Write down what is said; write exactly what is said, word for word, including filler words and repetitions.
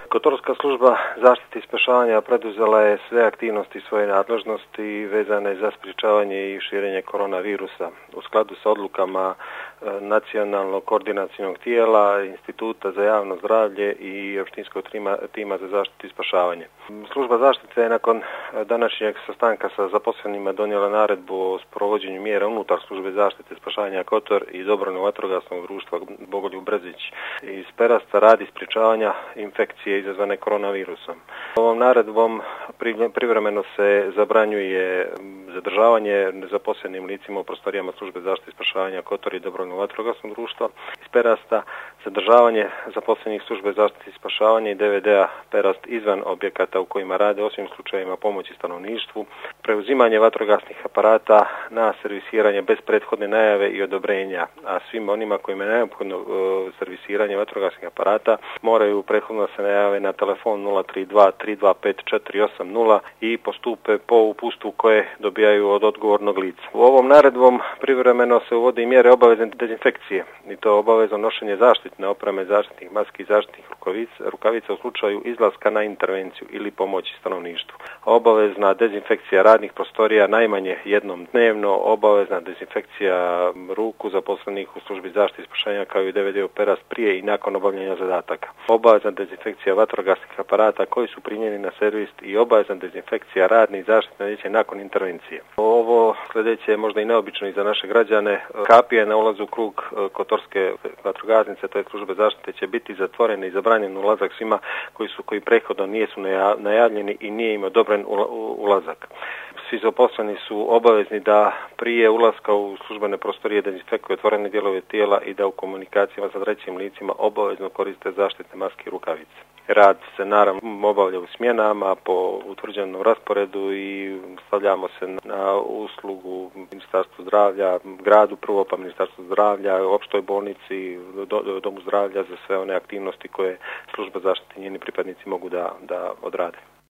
Kotorska služba zaštite i spašavanja preduzela je sve aktivnosti svoje nadležnosti vezane za sprječavanje i širenje koronavirusa u skladu sa odlukama nacionalnog koordinacionog tijela, Instituta za javno zdravlje i općinskog tima za zaštitu i spašavanje. Služba zaštite je nakon današnjeg sastanka sa zaposlenima donijela naredbu o sprovođenju mjera unutar službe zaštite i spašavanja Kotor i dobrovoljnog vatrogasnog društva Bogoljub Brzić iz Perasta radi sprječavanja infekcije izazvane koronavirusom. Ovom naredbom privremeno se zabranjuje zadržavanje nezaposlenim licima u prostorijama službe zaštite i spašavanja Kotor i dobrovoljnog vatrogasnog društva iz Perasta, zadržavanje zaposlenih službe zaštite i spašavanja i D V D-a Perast izvan objekata u kojima rade osim slučajevima pomoći stanovništvu, preuzimanje vatrogasnih aparata na servisiranje bez prethodne najave i odobrenja, a svim onima kojima je neophodno uh, servisiranje vatrogasnih aparata moraju prethodno se najave na telefon nula tri dva tri dva pet četiri osam nula i postupe po uputstvu koje dobijaju od odgovornog lica. U ovom naredbom privremeno se uvode i mjere obavezne dezinfekcije i to obavezno nošenje zaštitne opreme, zaštitnih maski i zaštitnih rukavica, rukavica u slučaju izlaska na intervenciju ili pomoći stanovništvu. Obavezna dezinfekcija radnih prostorija najmanje jednom dnevno, obavezna dezinfekcija ruku zaposlenih u službi zaštite i spašavanja kao i D V D-u Perast prije i nakon obavljanja zadataka. Obavezna dezinfekcija vatrogasnih aparata koji su primljeni na servis i obavezna dezinfekcija radnih zaštitne odjeće nakon intervencije. Ovo sljedeće je možda i neobično i za naše građane. Kapije na ulazu u krug Kotorske vatrogasnice, to je službe zaštite, će biti zatvorene i zabranjen ulazak svima koji su koji prethodno nisu najavljeni i nije im odobren ulazak. Svi zaposleni su obavezni da prije ulaska u službene prostorije dezinfekuju otvorene dijelove tijela i da u komunikacijama sa trećim licima obavezno koriste zaštitne maske i rukavice. Rad se naravno obavlja u smjenama po utvrđenom rasporedu i stavljamo se na uslugu Ministarstvu zdravlja, gradu prvo pa Ministarstvu zdravlja, opštoj bolnici, do, domu zdravlja za sve one aktivnosti koje služba zaštite i njeni pripadnici mogu da, da odrade.